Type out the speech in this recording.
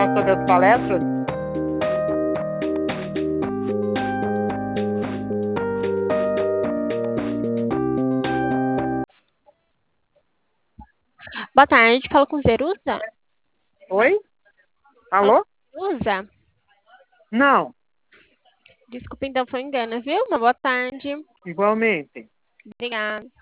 falar sobre as palestras? Boa tarde, falo com Zerusa. Oi? Falo Alô? com Zerusa. Não, Desculpa, então foi um engano, viu? Uma boa tarde. igualmente. Obrigada.